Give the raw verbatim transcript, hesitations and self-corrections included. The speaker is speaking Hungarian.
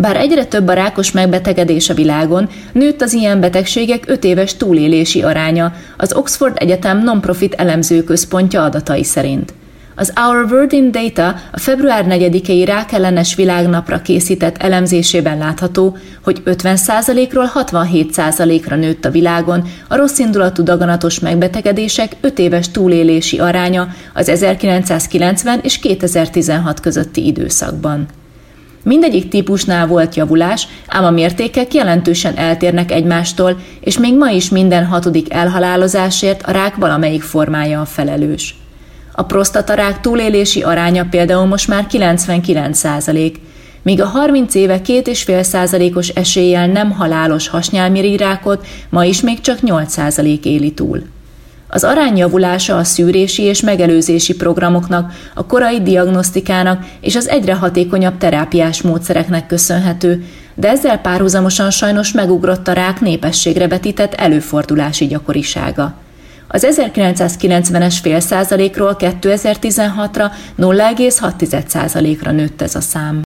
Bár egyre több a rákos megbetegedés a világon, nőtt az ilyen betegségek öt éves túlélési aránya, az Oxford Egyetem non-profit elemzőközpontja adatai szerint. Az Our World in Data a február negyedikei rákellenes világnapra készített elemzésében látható, hogy ötven százalékról hatvanhét százalékra nőtt a világon a rosszindulatú daganatos megbetegedések öt éves túlélési aránya az ezerkilencszázkilencven és kétezer-tizenhat közötti időszakban. Mindegyik típusnál volt javulás, ám a mértékek jelentősen eltérnek egymástól, és még ma is minden hatodik elhalálozásért a rák valamelyik formája a felelős. A prosztatarák túlélési aránya például most már kilencvenkilenc százalék, míg a harminc éve két egész öt százalékos eséllyel nem halálos hasnyálmirigyrákot ma is még csak nyolc százalék éli túl. Az arány javulása a szűrési és megelőzési programoknak, a korai diagnosztikának és az egyre hatékonyabb terápiás módszereknek köszönhető, de ezzel párhuzamosan sajnos megugrott a rák népességre vetített előfordulási gyakorisága. Az ezerkilencszázkilencvenes fél százalékról kétezer-tizenhatra nulla egész hat százalékra nőtt ez a szám.